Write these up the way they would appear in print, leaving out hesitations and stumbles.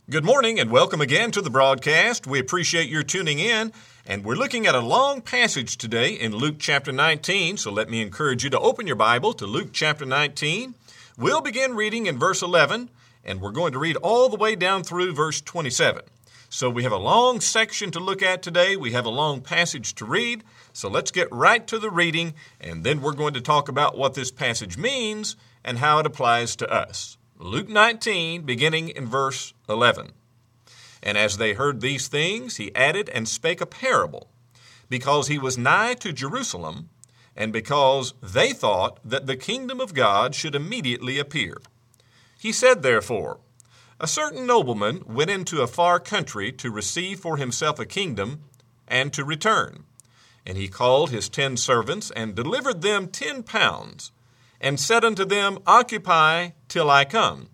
Good morning and welcome again to the broadcast. We appreciate your tuning in, and we're looking at a long passage today in Luke chapter 19, so let me encourage you to open your Bible to Luke chapter 19. We'll begin reading in verse 11, and we're going to read all the way down through verse 27. So we have a long section to look at today. We have a long passage to read, so let's get right to the reading, and then we're going to talk about what this passage means and how it applies to us. Luke 19, beginning in verse 11. And as they heard these things, he added and spake a parable, because he was nigh to Jerusalem, and because they thought that the kingdom of God should immediately appear. He said, therefore, a certain nobleman went into a far country to receive for himself a kingdom, and to return. And he called his 10 servants, and delivered them 10 pounds, and said unto them, Occupy till I come.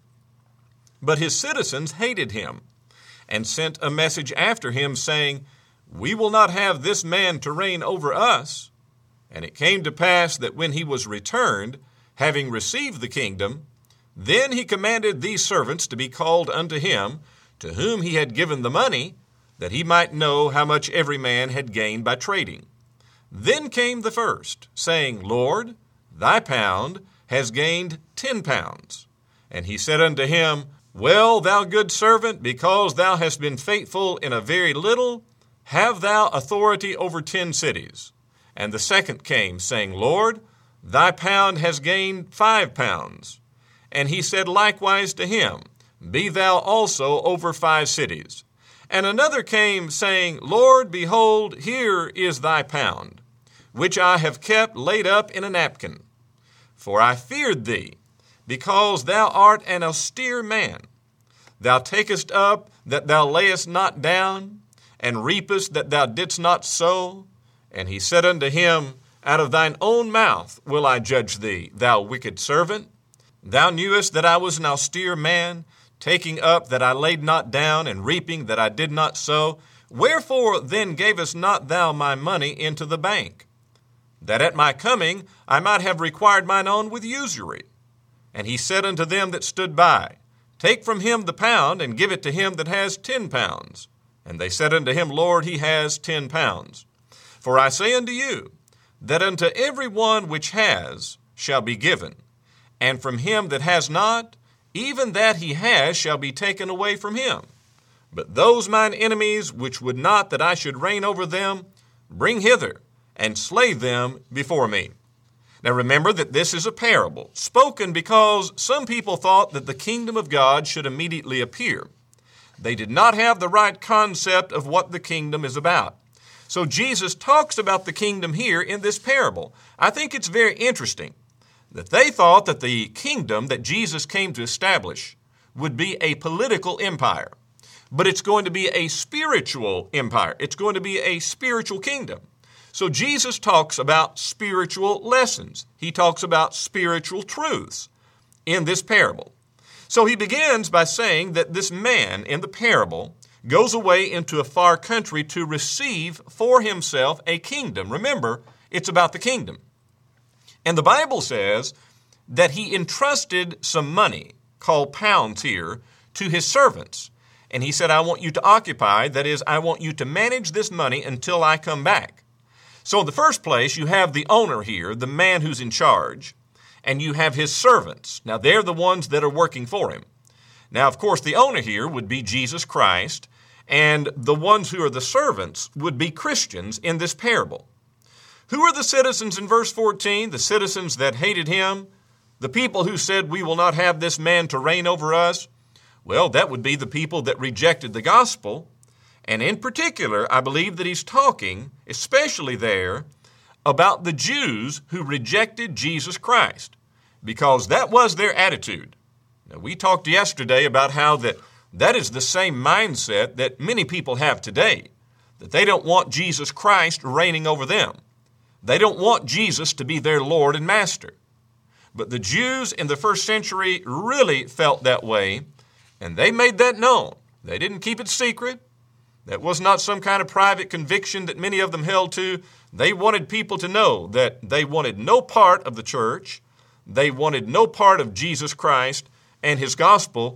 But his citizens hated him, and sent a message after him, saying, We will not have this man to reign over us. And it came to pass that when he was returned, having received the kingdom, then he commanded these servants to be called unto him, to whom he had given the money, that he might know how much every man had gained by trading. Then came the first, saying, Lord, thy pound has gained 10 pounds. And he said unto him, Well, thou good servant, because thou hast been faithful in a very little, have thou authority over 10 cities. And the second came, saying, Lord, thy pound has gained 5 pounds. And he said likewise to him, Be thou also over 5 cities. And another came, saying, Lord, behold, here is thy pound, which I have kept laid up in a napkin. For I feared thee, because thou art an austere man. Thou takest up that thou layest not down, and reapest that thou didst not sow. And he said unto him, Out of thine own mouth will I judge thee, thou wicked servant. Thou knewest that I was an austere man, taking up that I laid not down, and reaping that I did not sow. Wherefore then gavest not thou my money into the bank, that at my coming I might have required mine own with usury? And he said unto them that stood by, Take from him the pound, and give it to him that has 10 pounds. And they said unto him, Lord, he has 10 pounds. For I say unto you, that unto every one which has shall be given, and from him that has not, even that he has shall be taken away from him. But those mine enemies which would not that I should reign over them, bring hither, and slay them before me. Now remember that this is a parable, spoken because some people thought that the kingdom of God should immediately appear. They did not have the right concept of what the kingdom is about. So Jesus talks about the kingdom here in this parable. I think it's very interesting that they thought that the kingdom that Jesus came to establish would be a political empire. But it's going to be a spiritual empire. It's going to be a spiritual kingdom. So Jesus talks about spiritual lessons. He talks about spiritual truths in this parable. So he begins by saying that this man in the parable goes away into a far country to receive for himself a kingdom. Remember, it's about the kingdom. And the Bible says that he entrusted some money, called pounds here, to his servants. And he said, I want you to occupy, that is, I want you to manage this money until I come back. So in the first place, you have the owner here, the man who's in charge, and you have his servants. Now, they're the ones that are working for him. Now, of course, the owner here would be Jesus Christ, and the ones who are the servants would be Christians in this parable. Who are the citizens in verse 14? The citizens that hated him, the people who said, We will not have this man to reign over us. Well, that would be the people that rejected the gospel. And in particular, I believe that he's talking, especially there, about the Jews who rejected Jesus Christ, because that was their attitude. Now, we talked yesterday about how that is the same mindset that many people have today, that they don't want Jesus Christ reigning over them. They don't want Jesus to be their Lord and Master. But the Jews in the first century really felt that way, and they made that known. They didn't keep it secret. That was not some kind of private conviction that many of them held to. They wanted people to know that they wanted no part of the church. They wanted no part of Jesus Christ and his gospel.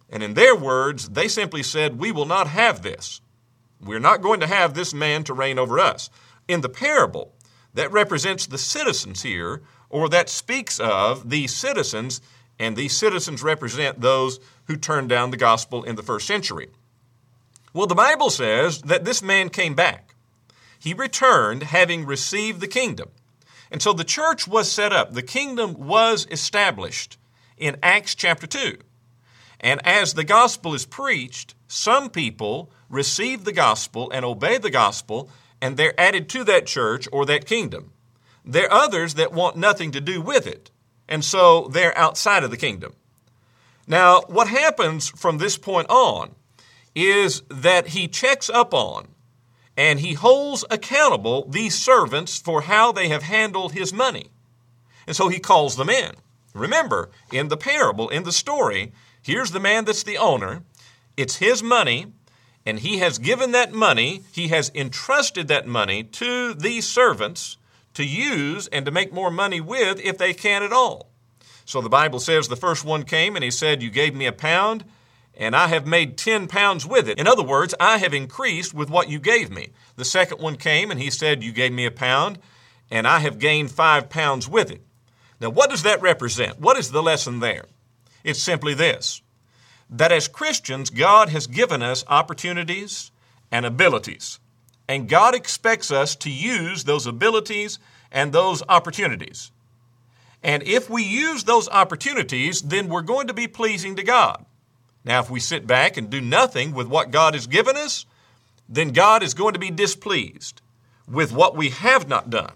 And in their words, they simply said, we will not have this. We're not going to have this man to reign over us. In the parable, that represents the citizens here, or that speaks of the citizens, and these citizens represent those who turned down the gospel in the first century. Well, the Bible says that this man came back. He returned having received the kingdom. And so the church was set up. The kingdom was established in Acts chapter 2. And as the gospel is preached, some people receive the gospel and obey the gospel, and they're added to that church or that kingdom. There are others that want nothing to do with it, and so they're outside of the kingdom. Now, what happens from this point on is that he checks up on and he holds accountable these servants for how they have handled his money. And so he calls them in. Remember, in the parable, in the story, here's the man that's the owner. It's his money, and he has given that money, he has entrusted that money to these servants to use and to make more money with if they can at all. So the Bible says the first one came and he said, you gave me £1, and I have made 10 pounds with it. In other words, I have increased with what you gave me. The second one came and he said, you gave me £1, and I have gained 5 pounds with it. Now, what does that represent? What is the lesson there? It's simply this, that as Christians, God has given us opportunities and abilities, and God expects us to use those abilities and those opportunities. And if we use those opportunities, then we're going to be pleasing to God. Now, if we sit back and do nothing with what God has given us, then God is going to be displeased with what we have not done.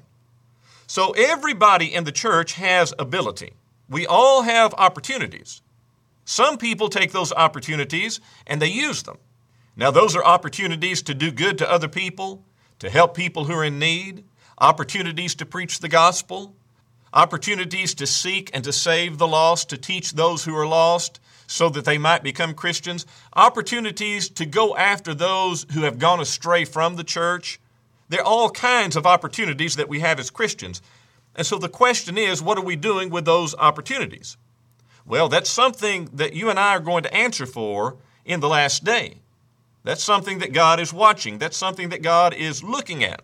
So everybody in the church has ability. We all have opportunities. Some people take those opportunities and they use them. Now, those are opportunities to do good to other people, to help people who are in need, opportunities to preach the gospel, opportunities to seek and to save the lost, to teach those who are lost so that they might become Christians, opportunities to go after those who have gone astray from the church. There are all kinds of opportunities that we have as Christians. And so the question is, what are we doing with those opportunities? Well, that's something that you and I are going to answer for in the last day. That's something that God is watching. That's something that God is looking at.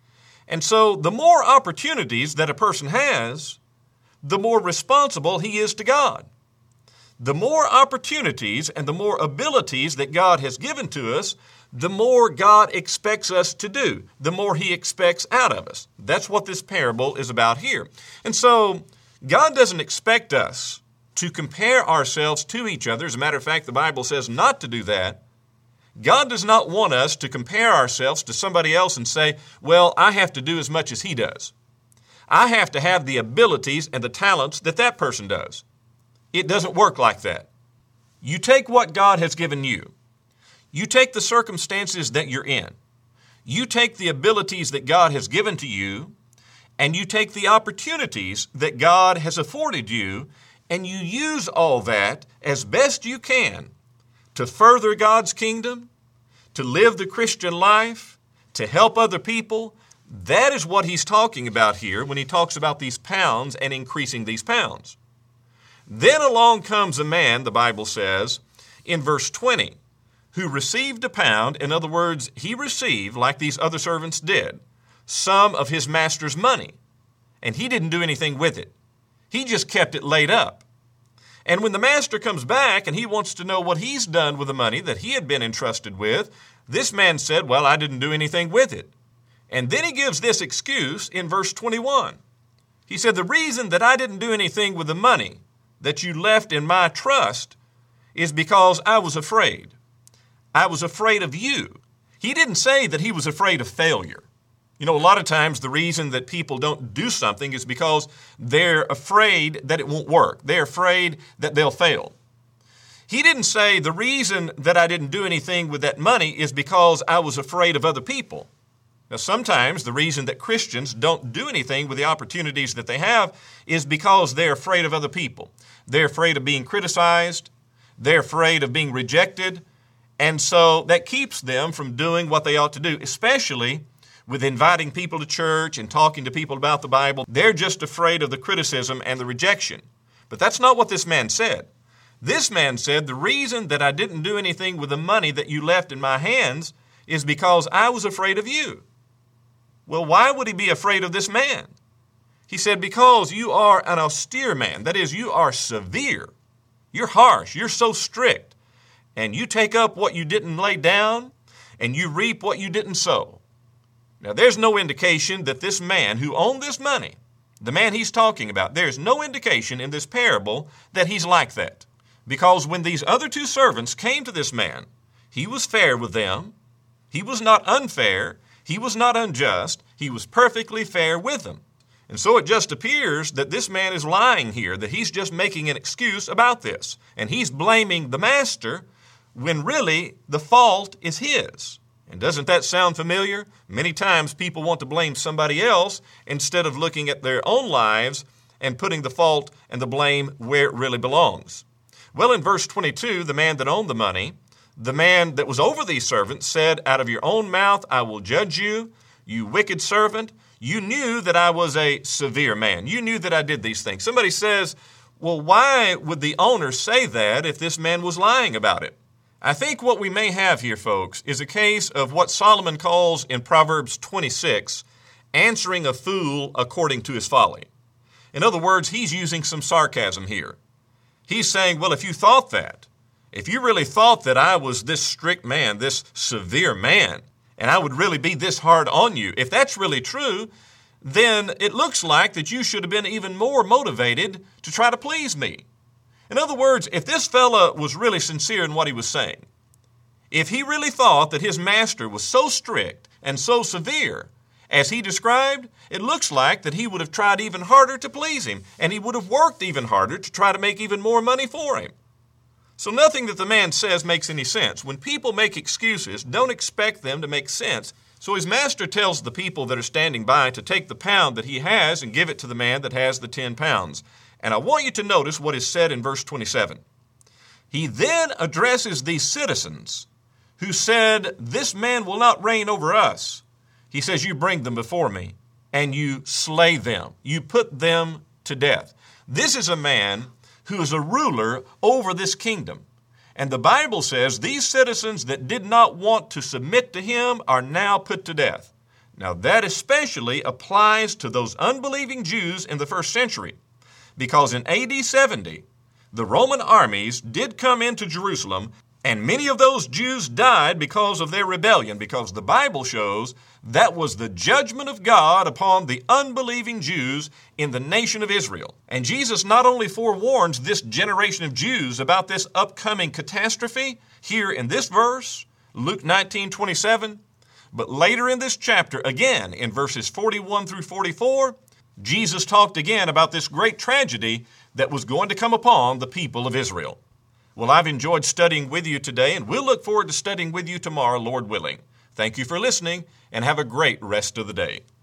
And so the more opportunities that a person has, the more responsible he is to God. The more opportunities and the more abilities that God has given to us, the more God expects us to do, the more he expects out of us. That's what this parable is about here. And so God doesn't expect us to compare ourselves to each other. As a matter of fact, the Bible says not to do that. God does not want us to compare ourselves to somebody else and say, well, I have to do as much as he does. I have to have the abilities and the talents that that person does. It doesn't work like that. You take what God has given you. You take the circumstances that you're in. You take the abilities that God has given to you, and you take the opportunities that God has afforded you, and you use all that as best you can to further God's kingdom, to live the Christian life, to help other people. That is what he's talking about here when he talks about these pounds and increasing these pounds. Then along comes a man, the Bible says, in verse 20, who received £1. In other words, he received, like these other servants did, some of his master's money. And he didn't do anything with it. He just kept it laid up. And when the master comes back and he wants to know what he's done with the money that he had been entrusted with, this man said, well, I didn't do anything with it. And then he gives this excuse in verse 21. He said, the reason that I didn't do anything with the money that you left in my trust is because I was afraid. I was afraid of you. He didn't say that he was afraid of failure. You know, a lot of times the reason that people don't do something is because they're afraid that it won't work. They're afraid that they'll fail. He didn't say the reason that I didn't do anything with that money is because I was afraid of other people. Now, sometimes the reason that Christians don't do anything with the opportunities that they have is because they're afraid of other people. They're afraid of being criticized. They're afraid of being rejected. And so that keeps them from doing what they ought to do, especially with inviting people to church and talking to people about the Bible. They're just afraid of the criticism and the rejection. But that's not what this man said. This man said, the reason that I didn't do anything with the money that you left in my hands is because I was afraid of you. Well, why would he be afraid of this man? He said, because you are an austere man. That is, you are severe. You're harsh. You're so strict. And you take up what you didn't lay down, and you reap what you didn't sow. Now, there's no indication that this man who owned this money, the man he's talking about, there's no indication in this parable that he's like that. Because when these other two servants came to this man, he was fair with them. He was not unfair. He was not unjust. He was perfectly fair with them. And so it just appears that this man is lying here, that he's just making an excuse about this. And he's blaming the master when really the fault is his. And doesn't that sound familiar? Many times people want to blame somebody else instead of looking at their own lives and putting the fault and the blame where it really belongs. Well, in verse 22, the man that owned the money, the man that was over these servants, said, out of your own mouth I will judge you, you wicked servant. You knew that I was a severe man. You knew that I did these things. Somebody says, well, why would the owner say that if this man was lying about it? I think what we may have here, folks, is a case of what Solomon calls in Proverbs 26, answering a fool according to his folly. In other words, he's using some sarcasm here. He's saying, well, if you thought that, if you really thought that I was this strict man, this severe man, and I would really be this hard on you, if that's really true, then it looks like that you should have been even more motivated to try to please me. In other words, if this fella was really sincere in what he was saying, if he really thought that his master was so strict and so severe as he described, it looks like that he would have tried even harder to please him, and he would have worked even harder to try to make even more money for him. So nothing that the man says makes any sense. When people make excuses, don't expect them to make sense. So his master tells the people that are standing by to take the pound that he has and give it to the man that has the 10 pounds. And I want you to notice what is said in verse 27. He then addresses these citizens who said, this man will not reign over us. He says, you bring them before me and you slay them. You put them to death. This is a man who is a ruler over this kingdom. And the Bible says these citizens that did not want to submit to him are now put to death. Now that especially applies to those unbelieving Jews in the first century, because in AD 70, the Roman armies did come into Jerusalem, and many of those Jews died because of their rebellion, because the Bible shows that was the judgment of God upon the unbelieving Jews in the nation of Israel. And Jesus not only forewarns this generation of Jews about this upcoming catastrophe here in this verse, Luke 19:27, but later in this chapter, again in verses 41 through 44, Jesus talked again about this great tragedy that was going to come upon the people of Israel. Well, I've enjoyed studying with you today, and we'll look forward to studying with you tomorrow, Lord willing. Thank you for listening, and have a great rest of the day.